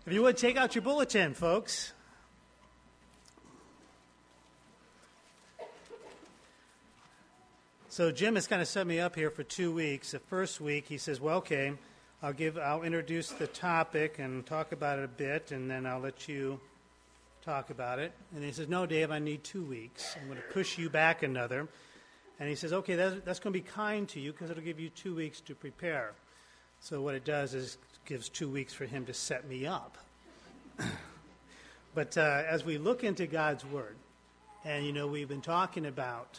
If you would, take out your bulletin, folks. So Jim has kind of set me up here for 2 weeks. The first week, he says, well, okay, I'll introduce the topic and talk about it a bit, and then I'll let you talk about it. And he says, no, Dave, I need 2 weeks. I'm going to push you back another. And he says, okay, that's going to be kind to you because it'll give you 2 weeks to prepare. So what it does is gives 2 weeks for him to set me up. But as we look into God's Word, and, we've been talking about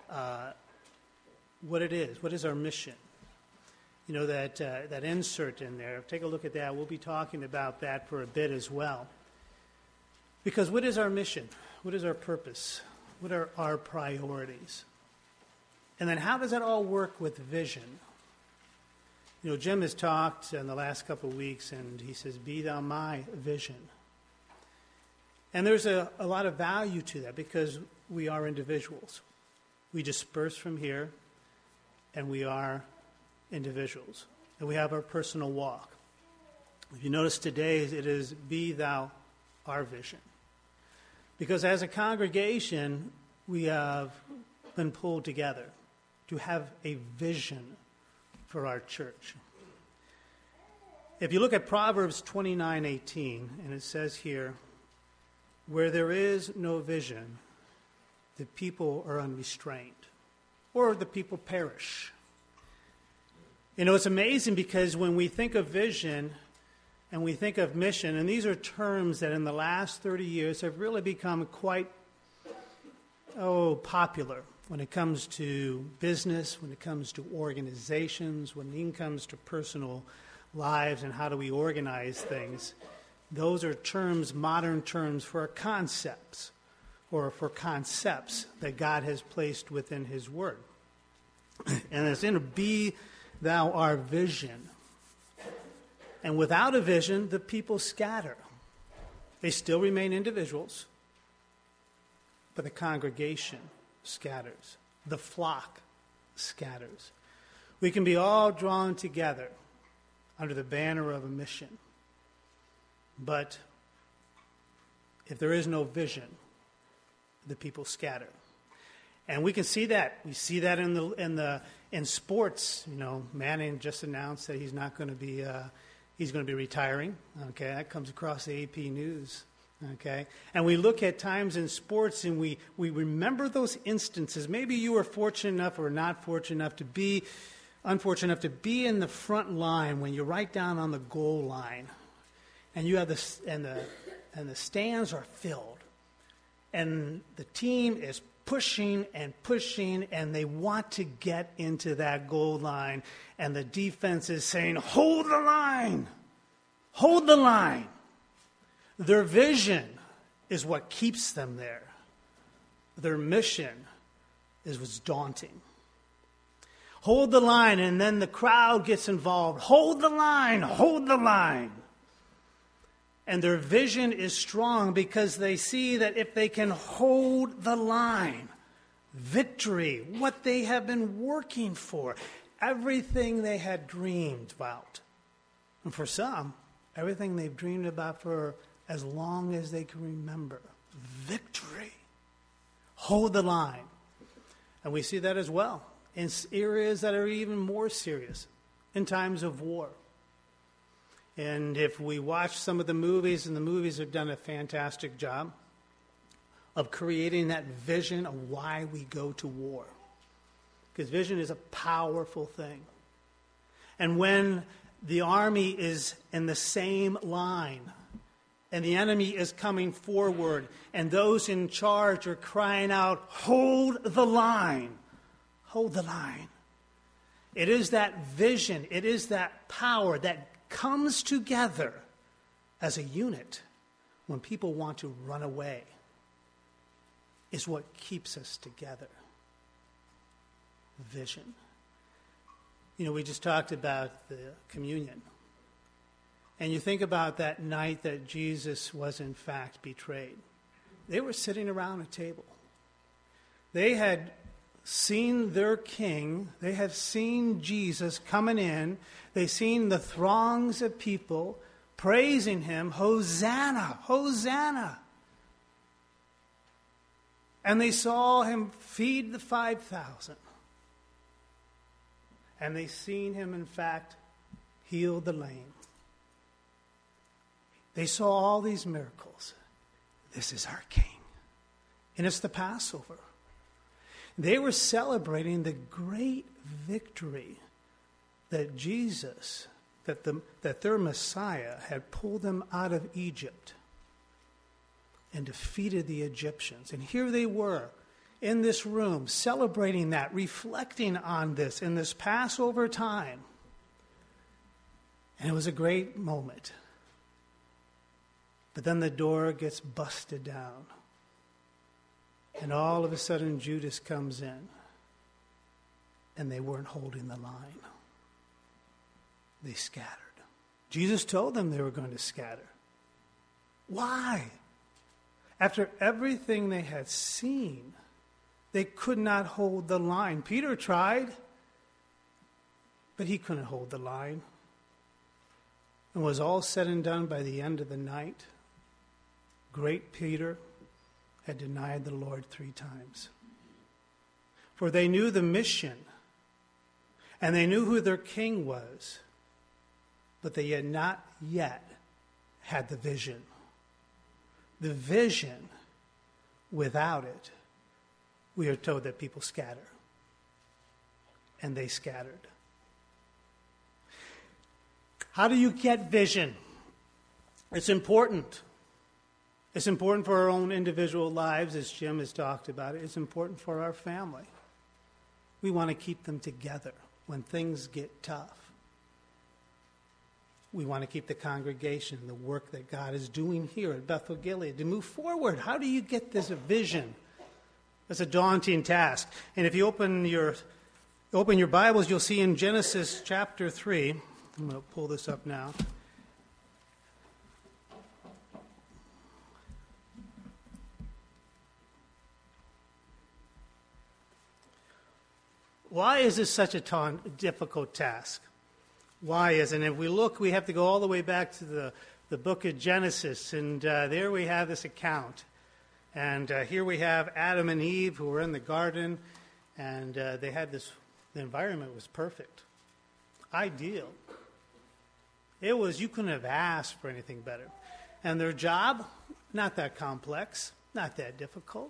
what it is. What is our mission? That insert in there. Take a look at that. We'll be talking about that for a bit as well. Because what is our mission? What is our purpose? What are our priorities? And then how does that all work with vision? Jim has talked in the last couple of weeks, and he says, be thou my vision. And there's a lot of value to that because we are individuals. We disperse from here, and we are individuals. And we have our personal walk. If you notice today, it is, be thou our vision. Because as a congregation, we have been pulled together to have a vision for our church. If you look at Proverbs 29:18, and it says here, where there is no vision, the people are unrestrained, or the people perish. It's amazing because when we think of vision and we think of mission, and these are terms that in the last 30 years have really become quite popular when it comes to business, when it comes to organizations, when it comes to personal lives and how do we organize things. Those are terms, modern terms for concepts, or for concepts that God has placed within His Word. And it's in be thou our vision. And without a vision, the people scatter. They still remain individuals, but the congregation scatters. The flock scatters. We can be all drawn together under the banner of a mission. But if there is no vision, the people scatter. And we can see that. We see that in sports. Manning just announced that he's not going to be he's going to be retiring. Okay, that comes across the AP News. Okay, and we look at times in sports and we remember those instances. Maybe you were fortunate enough or not fortunate enough to be unfortunate enough to be in the front line when you're right down on the goal line, and you have the stands are filled, and the team is pushing, and they want to get into that goal line, and the defense is saying, hold the line, hold the line. Their vision is what keeps them there. Their mission is what's daunting. Hold the line, and then the crowd gets involved. Hold the line, hold the line. And their vision is strong because they see that if they can hold the line, victory, what they have been working for, everything they had dreamed about. And for some, everything they've dreamed about for as long as they can remember. Victory. Hold the line. And we see that as well in areas that are even more serious, in times of war. And if we watch some of the movies, and the movies have done a fantastic job of creating that vision of why we go to war. Because vision is a powerful thing. And when the army is in the same line, and the enemy is coming forward, and those in charge are crying out, hold the line, hold the line. It is that vision, it is that power that comes together as a unit when people want to run away, is what keeps us together. Vision. We just talked about the communion. And you think about that night that Jesus was in fact betrayed. They were sitting around a table. They had seen their king. They had seen Jesus coming in. They seen the throngs of people praising him, Hosanna, Hosanna. And they saw him feed the 5,000. And they seen him, in fact, heal the lame. They saw all these miracles. This is our King. And it's the Passover. They were celebrating the great victory that Jesus, that their Messiah had pulled them out of Egypt and defeated the Egyptians. And here they were in this room celebrating that, reflecting on this in this Passover time. And it was a great moment. But then the door gets busted down. And all of a sudden Judas comes in. And they weren't holding the line. They scattered. Jesus told them they were going to scatter. Why? After everything they had seen, they could not hold the line. Peter tried, but he couldn't hold the line. And was all said and done by the end of the night, great Peter had denied the Lord 3 times. For they knew the mission, and they knew who their king was, but they had not yet had the vision. The vision, without it, we are told that people scatter. And they scattered. How do you get vision? It's important. It's important for our own individual lives, as Jim has talked about it. It's important for our family. We want to keep them together when things get tough. We want to keep the congregation, the work that God is doing here at Bethel Gilead to move forward. How do you get this vision? It's a daunting task. And if you open your Bibles, you'll see in Genesis chapter 3, I'm going to pull this up now. Why is this such a difficult task? Why is it? And if we look, we have to go all the way back to the book of Genesis, and there we have this account. And here we have Adam and Eve who were in the garden, and they had the environment was perfect, ideal. It was, you couldn't have asked for anything better. And their job, not that complex, not that difficult.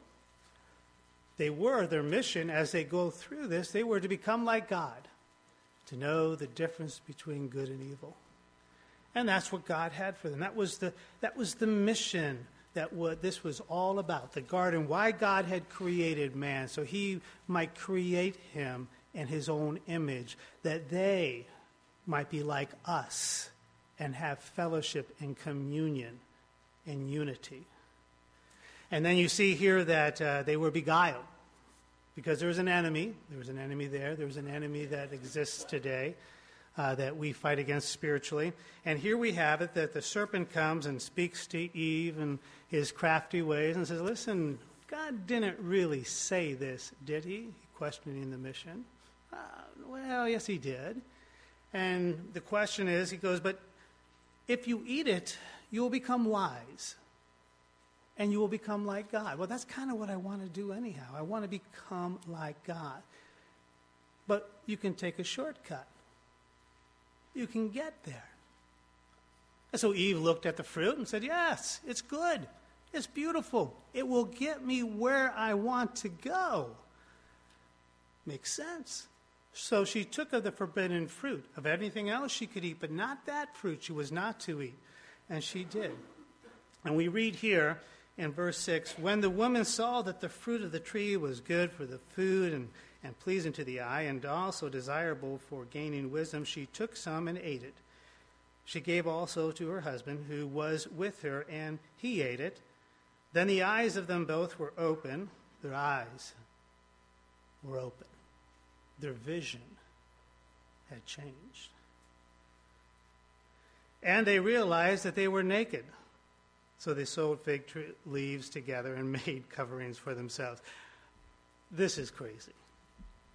Their mission as they go through this, they were to become like God, to know the difference between good and evil. And that's what God had for them. That was the mission that what this was all about. The garden, why God had created man, so he might create him in his own image, that they might be like us and have fellowship and communion and unity. And then you see here that they were beguiled because there was an enemy. There was an enemy there. There was an enemy that exists today that we fight against spiritually. And here we have it that the serpent comes and speaks to Eve in his crafty ways and says, listen, God didn't really say this, did he? Questioning the mission. Well, yes, he did. And the question is, he goes, but if you eat it, you will become wise. And you will become like God. Well, that's kind of what I want to do anyhow. I want to become like God. But you can take a shortcut. You can get there. And so Eve looked at the fruit and said, yes, it's good. It's beautiful. It will get me where I want to go. Makes sense. So she took of the forbidden fruit. Of anything else she could eat, but not that fruit she was not to eat. And she did. And we read here in verse 6, when the woman saw that the fruit of the tree was good for the food and pleasing to the eye, and also desirable for gaining wisdom, she took some and ate it. She gave also to her husband, who was with her, and he ate it. Then the eyes of them both were open. Their eyes were open. Their vision had changed. And they realized that they were naked. So they sewed fig leaves together and made coverings for themselves. This is crazy.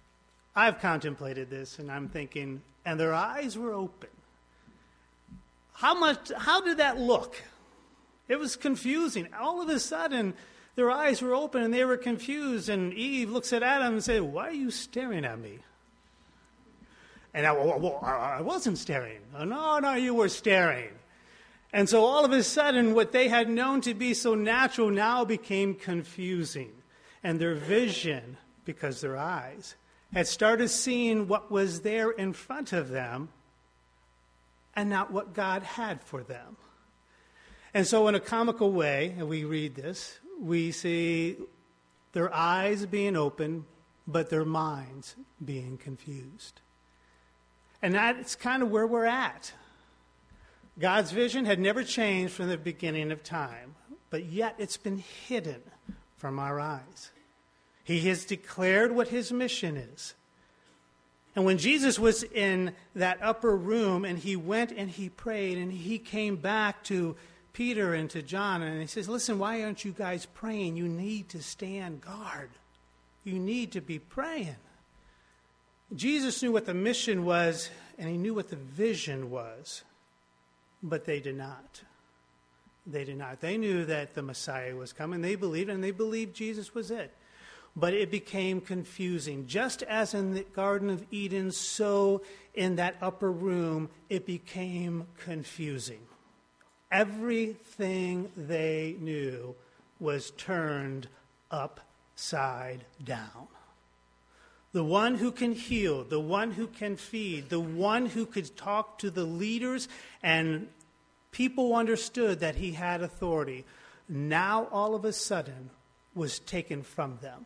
I've contemplated this, and I'm thinking, and their eyes were open. How did that look? It was confusing. All of a sudden, their eyes were open and they were confused. And Eve looks at Adam and says, "Why are you staring at me?" And I wasn't staring. No, you were staring. And so all of a sudden, what they had known to be so natural now became confusing. And their vision, because their eyes, had started seeing what was there in front of them and not what God had for them. And so in a comical way, and we read this, we see their eyes being open, but their minds being confused. And that's kind of where we're at. God's vision had never changed from the beginning of time, but yet it's been hidden from our eyes. He has declared what his mission is. And when Jesus was in that upper room and he went and he prayed and he came back to Peter and to John and he says, "Listen, why aren't you guys praying? You need to stand guard. You need to be praying." Jesus knew what the mission was and he knew what the vision was, but they did not. They did not. They knew that the Messiah was coming. They believed, and they believed Jesus was it. But it became confusing. Just as in the Garden of Eden, so in that upper room, it became confusing. Everything they knew was turned upside down. The one who can heal, the one who can feed, the one who could talk to the leaders, and people understood that he had authority, now all of a sudden was taken from them.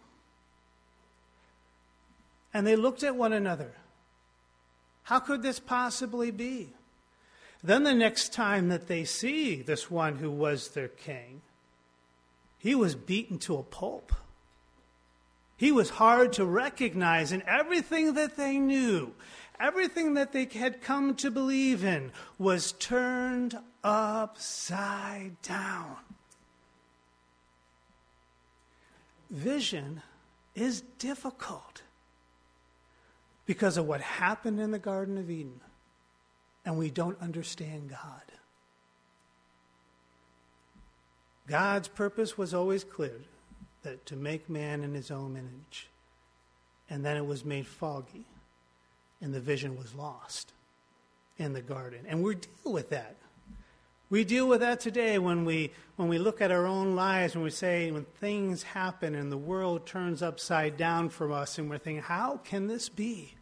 And they looked at one another. How could this possibly be? Then the next time that they see this one who was their king, he was beaten to a pulp. He was hard to recognize, and everything that they knew, everything that they had come to believe in, was turned upside down. Vision is difficult because of what happened in the Garden of Eden, and we don't understand God. God's purpose was always clear, that to make man in his own image. And then it was made foggy, and the vision was lost in the garden. And we deal with that. We deal with that today when we look at our own lives and we say, when things happen and the world turns upside down for us, and we're thinking, how can this be?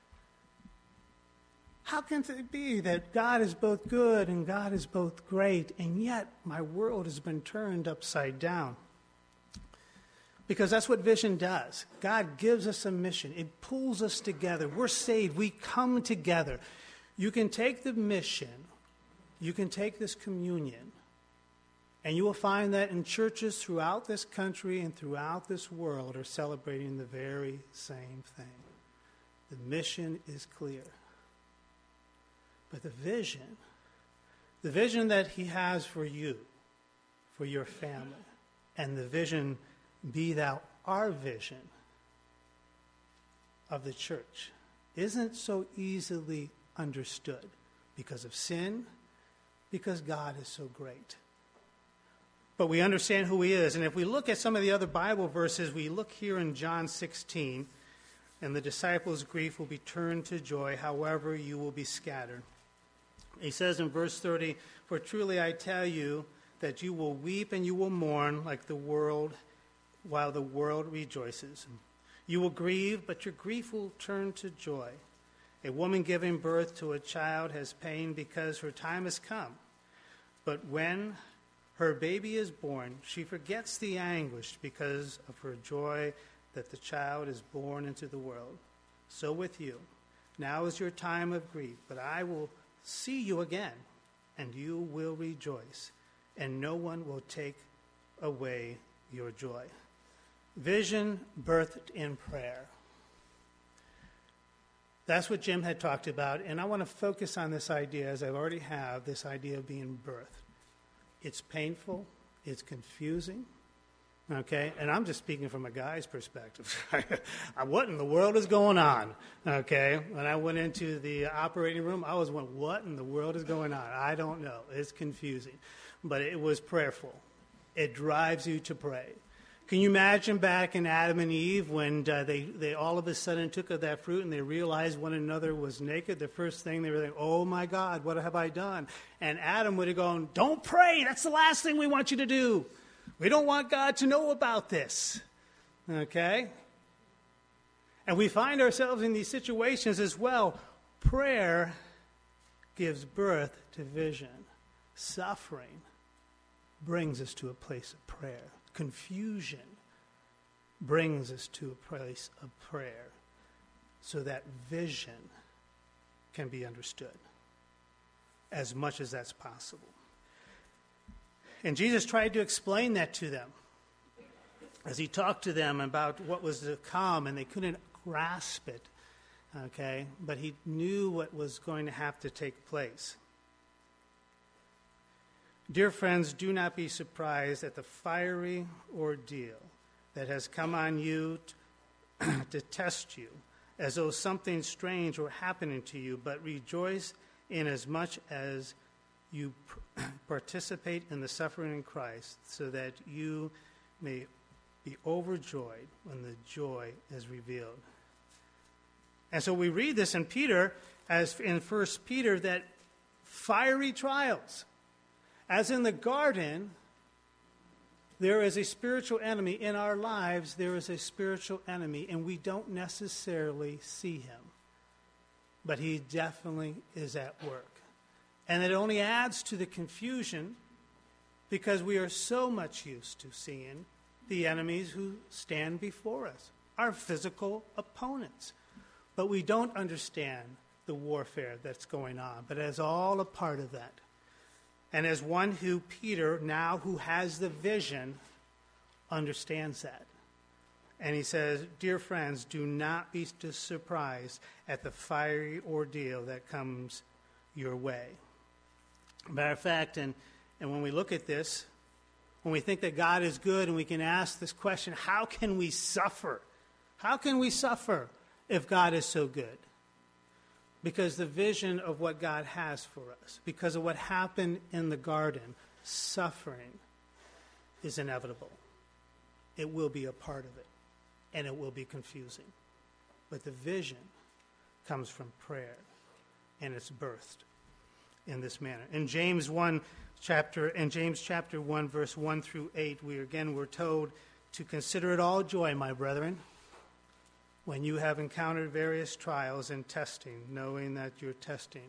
How can it be that God is both good and God is both great, and yet my world has been turned upside down? Because that's what vision does. God gives us a mission. It pulls us together. We're saved. We come together. You can take the mission, you can take this communion, and you will find that in churches throughout this country and throughout this world are celebrating the very same thing. The mission is clear. But the vision that he has for you, for your family, and the vision, be thou our vision of the church, isn't so easily understood because of sin, because God is so great. But we understand who he is. And if we look at some of the other Bible verses, we look here in John 16, and the disciples' grief will be turned to joy, however you will be scattered. He says in verse 30, "For truly I tell you that you will weep and you will mourn like the world, while the world rejoices. You will grieve, but your grief will turn to joy. A woman giving birth to a child has pain because her time has come. But when her baby is born, she forgets the anguish because of her joy that the child is born into the world. So with you. Now is your time of grief, but I will see you again, and you will rejoice, and no one will take away your joy." Vision birthed in prayer. That's what Jim had talked about, and I want to focus on this idea, as I already have, this idea of being birthed. It's painful, it's confusing, Okay, and I'm just speaking from a guy's perspective. What in the world is going on? Okay, when I went into the operating room, I was wondering, what in the world is going on? I don't know. It's confusing. But it was prayerful. It drives you to pray. Can you imagine back in Adam and Eve when they all of a sudden took of that fruit and they realized one another was naked? The first thing they were like, oh my God, what have I done? And Adam would have gone, don't pray. That's the last thing we want you to do. We don't want God to know about this, okay? And we find ourselves in these situations as well. Prayer gives birth to vision. Suffering brings us to a place of prayer. Confusion brings us to a place of prayer so that vision can be understood as much as that's possible. And Jesus tried to explain that to them as he talked to them about what was to come, and they couldn't grasp it, okay? But he knew what was going to have to take place. Dear friends, do not be surprised at the fiery ordeal that has come on you to test you, as though something strange were happening to you, but rejoice inasmuch as you participate in the suffering in Christ, so that you may be overjoyed when the joy is revealed. And so we read this in Peter, as in 1 Peter, that fiery trials. As in the garden, there is a spiritual enemy. In our lives, there is a spiritual enemy, and we don't necessarily see him. But he definitely is at work. And it only adds to the confusion because we are so much used to seeing the enemies who stand before us, our physical opponents. But we don't understand the warfare that's going on, but as all a part of that. And as one who, Peter, now who has the vision, understands that. And he says, dear friends, do not be surprised at the fiery ordeal that comes your way. Matter of fact, and when we look at this, when we think that God is good and we can ask this question, how can we suffer? How can we suffer if God is so good? Because the vision of what God has for us, because of what happened in the garden, suffering is inevitable. It will be a part of it, and it will be confusing. But the vision comes from prayer, and it's birthed in this manner. In James chapter 1, verse 1 through 8, we're told to consider it all joy, my brethren, when you have encountered various trials and testing, knowing that your testing,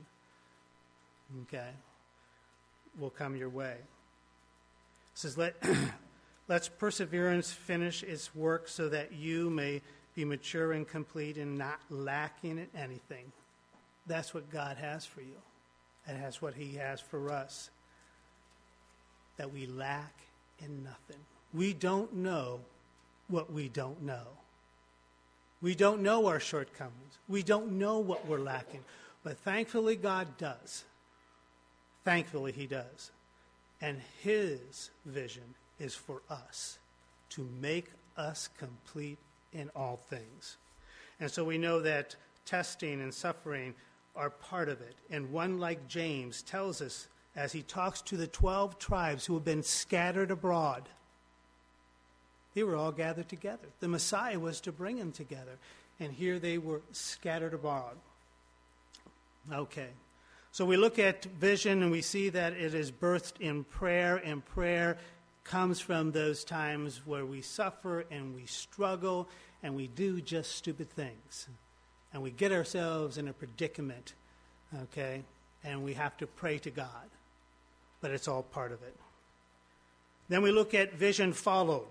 will come your way. It says, let's perseverance finish its work so that you may be mature and complete and not lacking in anything. That's what God has for you. And that's what he has for us. That we lack in nothing. We don't know what we don't know. We don't know our shortcomings. We don't know what we're lacking. But thankfully, God does. Thankfully, he does. And his vision is for us, to make us complete in all things. And so we know that testing and suffering are part of it. And one like James tells us, as he talks to the 12 tribes who have been scattered abroad, they were all gathered together. The Messiah was to bring them together. And here they were scattered abroad. Okay. So we look at vision and we see that it is birthed in prayer, and prayer comes from those times where we suffer and we struggle and we do just stupid things. And we get ourselves in a predicament, okay? And we have to pray to God. But it's all part of it. Then we look at vision followed.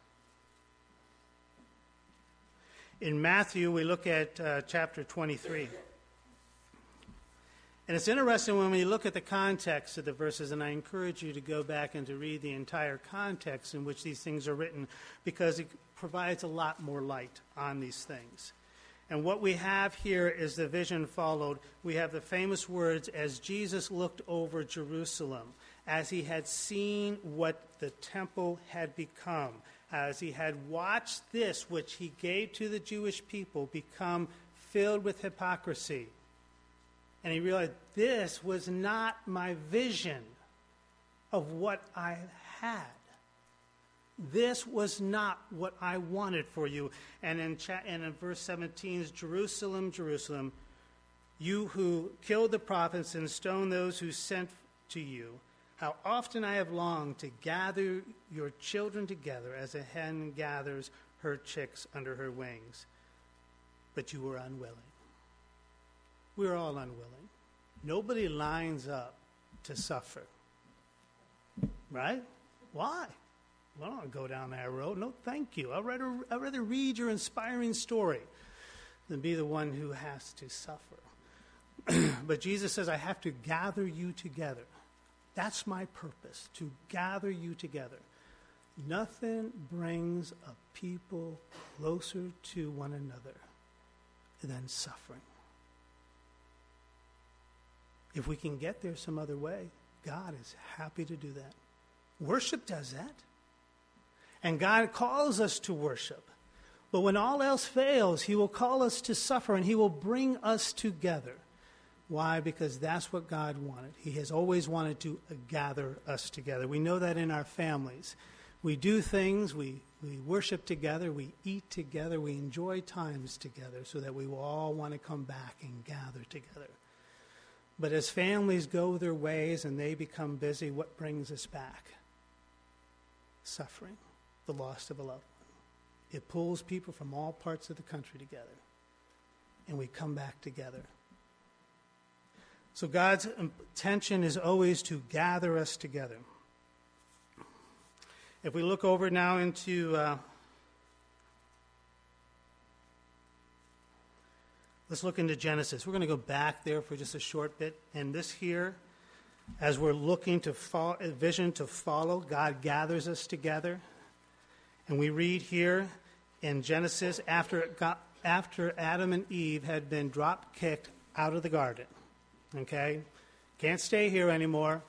In Matthew, we look at chapter 23. And it's interesting when we look at the context of the verses, and I encourage you to go back and to read the entire context in which these things are written, because it provides a lot more light on these things. And what we have here is the vision followed. We have the famous words, as Jesus looked over Jerusalem, as he had seen what the temple had become, as he had watched this, which he gave to the Jewish people, become filled with hypocrisy. And he realized this was not my vision of what I had. This was not what I wanted for you. And in verse 17, Jerusalem, Jerusalem, you who killed the prophets and stoned those who sent to you, how often I have longed to gather your children together as a hen gathers her chicks under her wings. But you were unwilling. We're all unwilling. Nobody lines up to suffer. Right? Why? Well, I don't go down that road. No, thank you. I'd rather read your inspiring story than be the one who has to suffer. But Jesus says, I have to gather you together. That's my purpose, to gather you together. Nothing brings a people closer to one another than suffering. If we can get there some other way, God is happy to do that. Worship does that. And God calls us to worship. But when all else fails, he will call us to suffer, and he will bring us together. Why? Because that's what God wanted. He has always wanted to gather us together. We know that in our families. We do things, we worship together, we eat together, we enjoy times together so that we will all want to come back and gather together. But as families go their ways and they become busy, what brings us back? Suffering, the loss of a loved one. It pulls people from all parts of the country together, and we come back together. So God's intention is always to gather us together. If we look over now into, let's look into Genesis. We're going to go back there for just a short bit. And this here, as we're looking to a vision to follow, God gathers us together. And we read here in Genesis, after Adam and Eve had been drop-kicked out of the garden. Okay? Can't stay here anymore.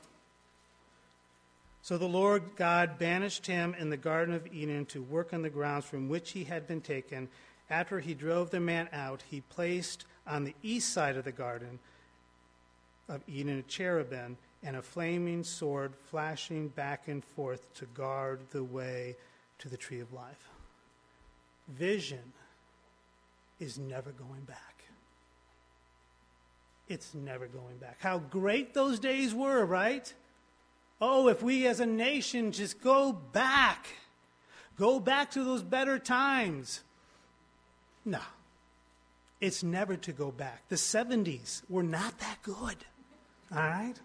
So the Lord God banished him in the Garden of Eden to work on the grounds from which he had been taken. After he drove the man out, he placed on the east side of the Garden of Eden a cherubim and a flaming sword flashing back and forth to guard the way to the tree of life. Vision is never going back. It's never going back. How great those days were, right? Oh, if we as a nation just go back to those better times. No, it's never to go back. The 70s were not that good, all right?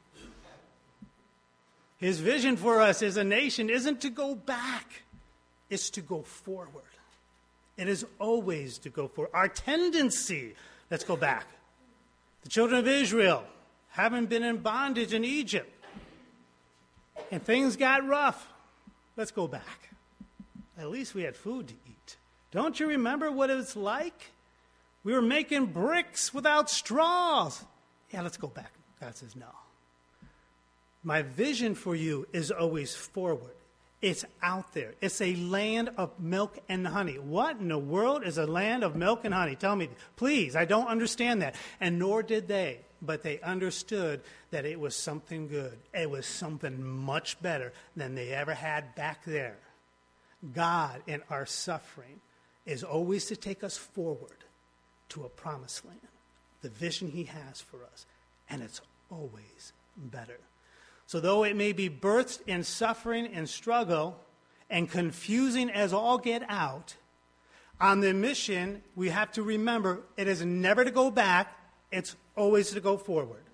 His vision for us as a nation isn't to go back. It's to go forward. It is always to go forward. Our tendency, let's go back. The children of Israel, having been in bondage in Egypt, and things got rough, let's go back. At least we had food to eat. Don't you remember what it was like? We were making bricks without straws. Yeah, let's go back. God says, no. My vision for you is always forward. It's out there. It's a land of milk and honey. What in the world is a land of milk and honey? Tell me, please. I don't understand that. And nor did they. But they understood that it was something good. It was something much better than they ever had back there. God in our suffering is always to take us forward to a promised land. The vision he has for us. And it's always better. So though it may be birthed in suffering and struggle and confusing as all get out, on the mission, we have to remember it is never to go back, it's always to go forward.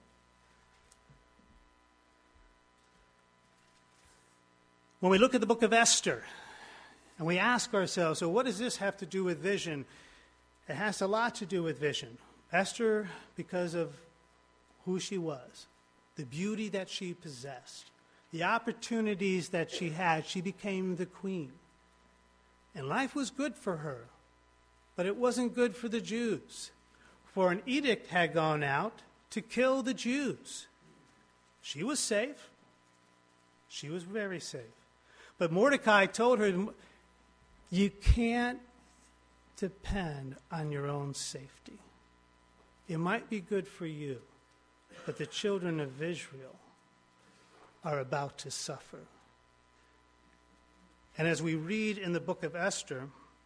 When we look at the book of Esther, and we ask ourselves, so what does this have to do with vision? It has a lot to do with vision. Esther, because of who she was, the beauty that she possessed, the opportunities that she had, she became the queen. And life was good for her, but it wasn't good for the Jews. For an edict had gone out to kill the Jews. She was safe. She was very safe. But Mordecai told her, you can't depend on your own safety. It might be good for you, but the children of Israel are about to suffer. And as we read in the book of Esther,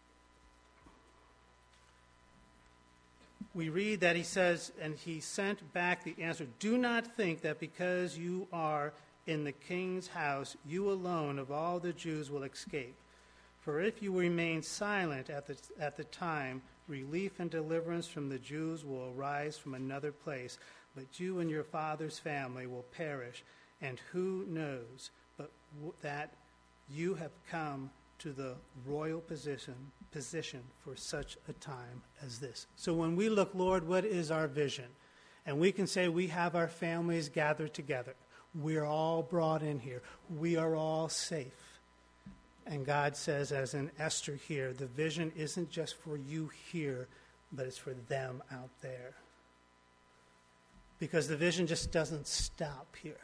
we read that he says, and he sent back the answer, do not think that because you are in the king's house, you alone of all the Jews will escape. For if you remain silent at the time, relief and deliverance from the Jews will arise from another place, but you and your father's family will perish. And who knows but that you have come to the royal position for such a time as this. So when we look, Lord, what is our vision? And we can say we have our families gathered together. We're all brought in here. We are all safe. And God says, as in Esther here, the vision isn't just for you here, but it's for them out there. Because the vision just doesn't stop here.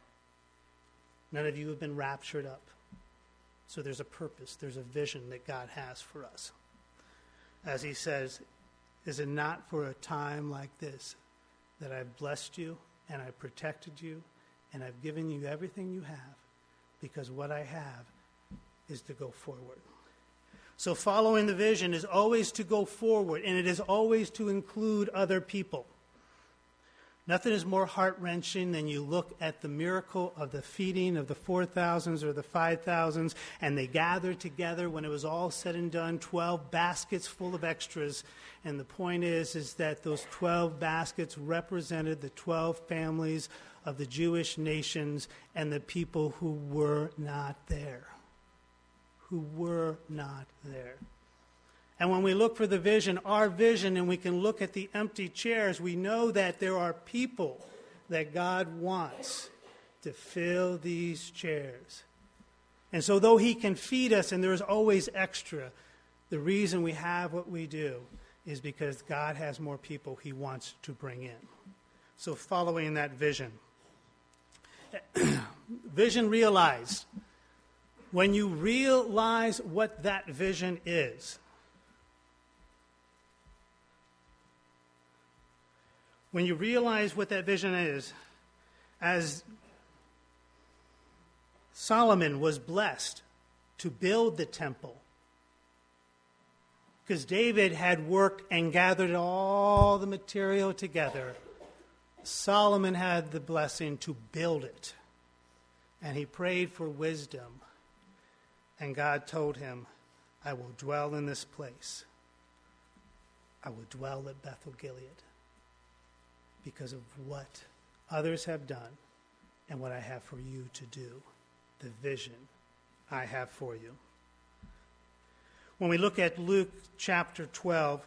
None of you have been raptured up. So there's a purpose, there's a vision that God has for us. As he says, is it not for a time like this that I've blessed you and I've protected you and I've given you everything you have? Because what I have is to go forward. So following the vision is always to go forward, and it is always to include other people. Nothing is more heart-wrenching than you look at the miracle of the feeding of the 4,000s or the 5,000s, and they gathered together when it was all said and done, 12 baskets full of extras. And the point is that those 12 baskets represented the 12 families of the Jewish nations and the people who were not there. Who were not there. And when we look for the vision, our vision, and we can look at the empty chairs, we know that there are people that God wants to fill these chairs. And so though he can feed us and there's always extra, the reason we have what we do is because God has more people he wants to bring in. So following that vision. Vision realized. When you realize what that vision is, when you realize what that vision is, as Solomon was blessed to build the temple, because David had worked and gathered all the material together, Solomon had the blessing to build it. And he prayed for wisdom. And God told him, I will dwell in this place. I will dwell at Bethel Gilead because of what others have done and what I have for you to do, the vision I have for you. When we look at Luke chapter 12,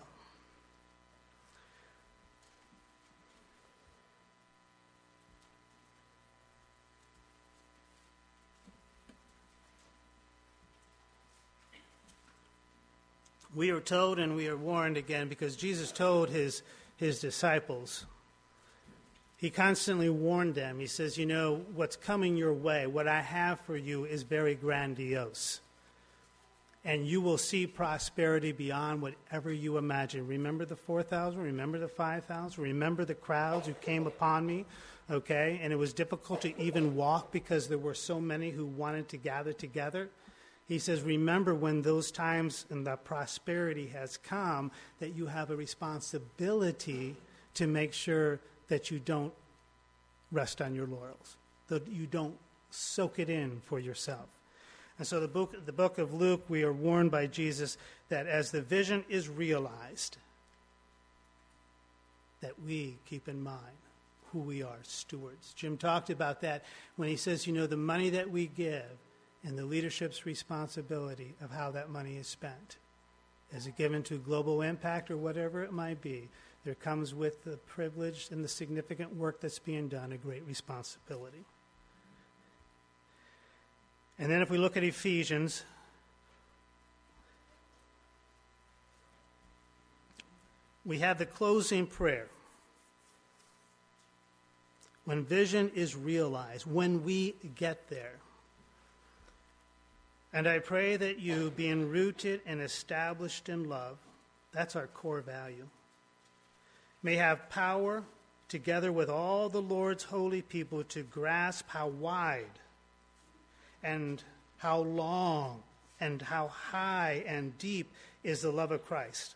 we are told and we are warned again because Jesus told his disciples, he constantly warned them. He says, you know, what's coming your way, what I have for you is very grandiose. And you will see prosperity beyond whatever you imagine. Remember the 4,000? Remember the 5,000? Remember the crowds who came upon me? Okay? And it was difficult to even walk because there were so many who wanted to gather together. He says, remember when those times and the prosperity has come, that you have a responsibility to make sure that you don't rest on your laurels, that you don't soak it in for yourself. And so the book of Luke, we are warned by Jesus that as the vision is realized, that we keep in mind who we are, stewards. Jim talked about that when he says, you know, the money that we give and the leadership's responsibility of how that money is spent. Is it given to global impact or whatever it might be? There comes with the privilege and the significant work that's being done a great responsibility. And then if we look at Ephesians, we have the closing prayer. When vision is realized, when we get there, And I pray that you, being rooted and established in love, that's our core value, may have power, together with all the Lord's holy people, to grasp how wide and how long and how high and deep is the love of Christ,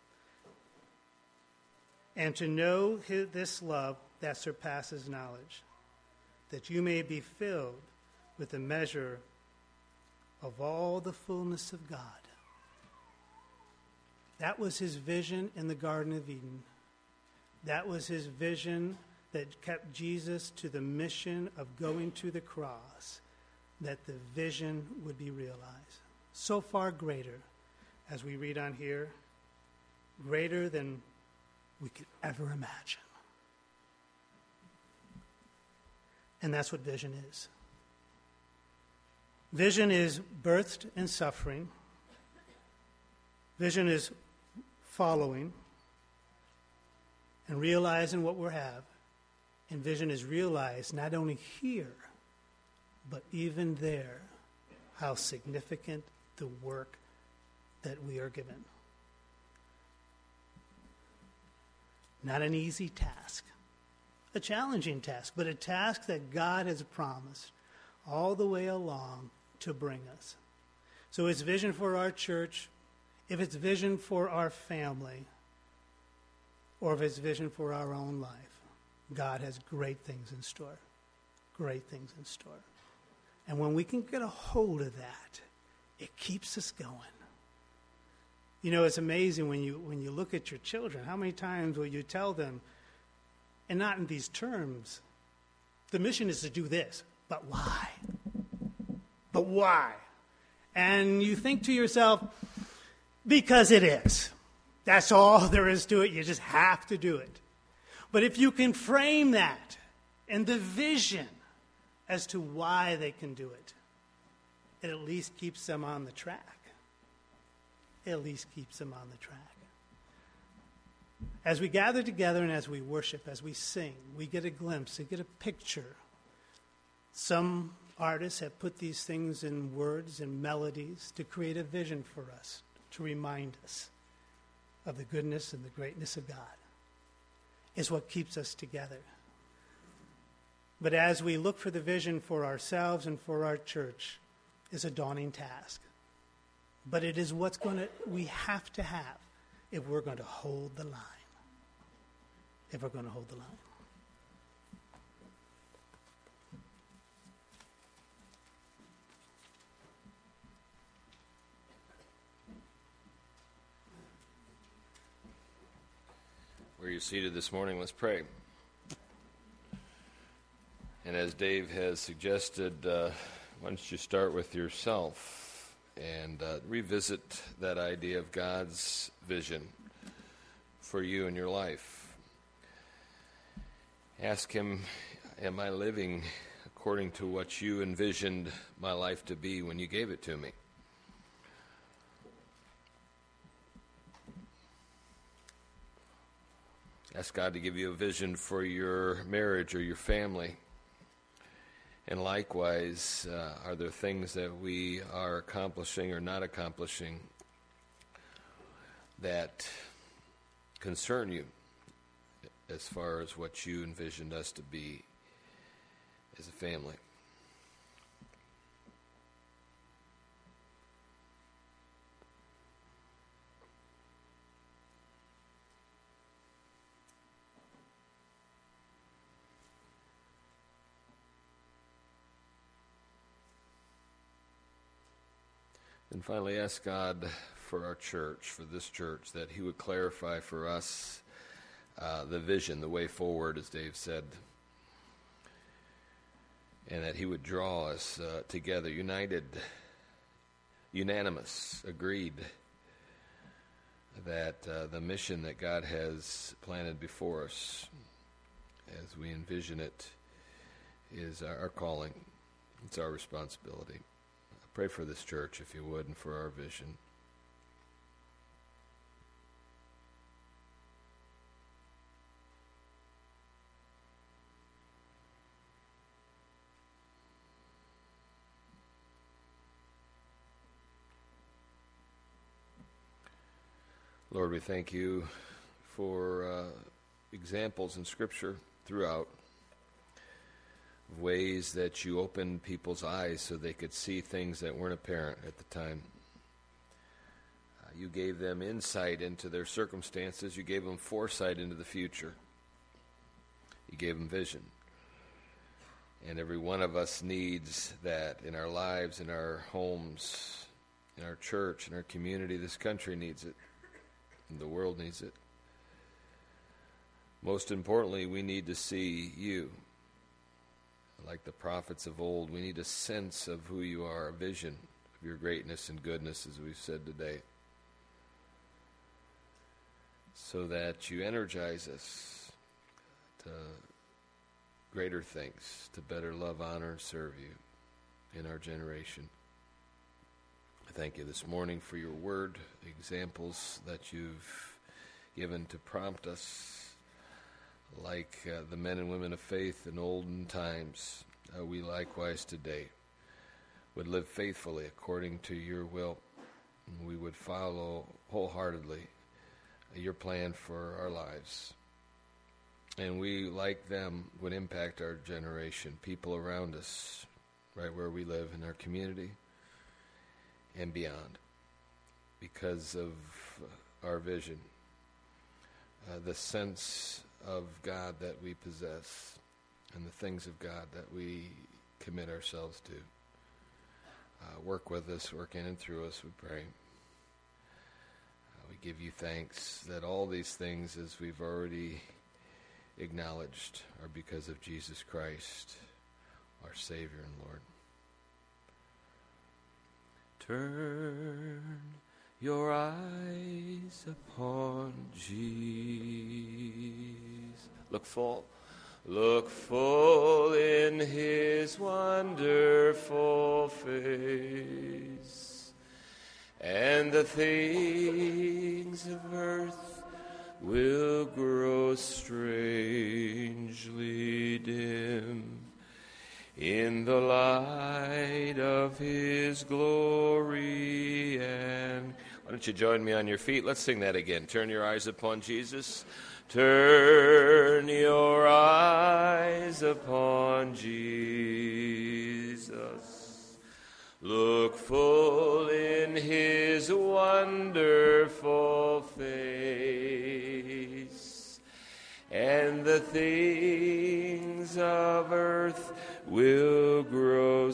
and to know this love that surpasses knowledge, that you may be filled with the measure of all the fullness of God. That was his vision in the Garden of Eden. That was his vision that kept Jesus to the mission of going to the cross, that the vision would be realized. So far greater, as we read on here, greater than we could ever imagine. And that's what vision is. Vision is birthed in suffering. Vision is following and realizing what we have. And vision is realized not only here, but even there, how significant the work that we are given. Not an easy task, a challenging task, but a task that God has promised all the way along to bring us. So it's vision for our church, if it's vision for our family, or if it's vision for our own life, God has great things in store. Great things in store. And when we can get a hold of that, it keeps us going. You know, it's amazing when you look at your children, how many times will you tell them, and not in these terms, the mission is to do this, but why? But why? And you think to yourself, because it is. That's all there is to it. You just have to do it. But if you can frame that and the vision as to why they can do it, it at least keeps them on the track. It at least keeps them on the track. As we gather together and as we worship, as we sing, we get a glimpse, we get a picture. Some artists have put these things in words and melodies to create a vision for us, to remind us of the goodness and the greatness of God. It's what keeps us together. But as we look for the vision for ourselves and for our church, it's a daunting task. But it is we have to have if we're going to hold the line. If we're going to hold the line. Where you're seated this morning, let's pray. And as Dave has suggested, why don't you start with yourself and revisit that idea of God's vision for you in your life. Ask him, am I living according to what you envisioned my life to be when you gave it to me? Ask God to give you a vision for your marriage or your family. And likewise, are there things that we are accomplishing or not accomplishing that concern you as far as what you envisioned us to be as a family? And finally, ask God for our church, for this church, that he would clarify for us the vision, the way forward, as Dave said, and that he would draw us together, united, unanimous, agreed, that the mission that God has planted before us, as we envision it, is our calling. It's our responsibility. Pray for this church, if you would, and for our vision. Lord, we thank you for examples in Scripture throughout of ways that you opened people's eyes so they could see things that weren't apparent at the time. You gave them insight into their circumstances. You gave them foresight into the future. You gave them vision. And every one of us needs that in our lives, in our homes, in our church, in our community. This country needs it. And the world needs it. Most importantly, we need to see you. Like the prophets of old, we need a sense of who you are, a vision of your greatness and goodness, as we've said today, so that you energize us to greater things, to better love, honor, and serve you in our generation. I thank you this morning for your word, examples that you've given to prompt us, like the men and women of faith in olden times. We likewise today would live faithfully according to your will. We would follow wholeheartedly your plan for our lives. And we, like them, would impact our generation, people around us, right where we live in our community and beyond, because of our vision, the sense of God that we possess, and the things of God that we commit ourselves to. Work with us, work in and through us, we pray. We give you thanks that all these things, as we've already acknowledged, are because of Jesus Christ, our Savior and Lord. Turn your eyes upon Jesus. Look full in his wonderful face, and the things of earth will grow strangely dim in the light of his glory. And why don't you join me on your feet? Let's sing that again. Turn your eyes upon Jesus. Turn your eyes upon Jesus. Look full in his wonderful face, and the things of earth will grow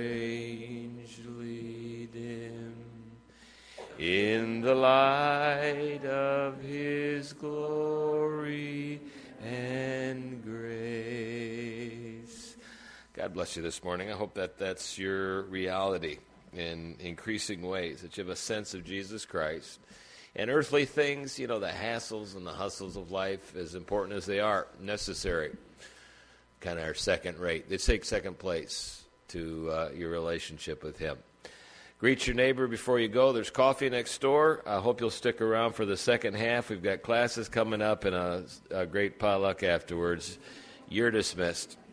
strangely dim in the light of his glory and grace. God bless you this morning. I hope that that's your reality in increasing ways, that you have a sense of Jesus Christ. And earthly things, you know, the hassles and the hustles of life, as important as they are, necessary, kind of are second rate. They take second place to your relationship with him. Greet your neighbor before you go. There's coffee next door. I hope you'll stick around for the second half. We've got classes coming up and a great potluck afterwards. You're dismissed.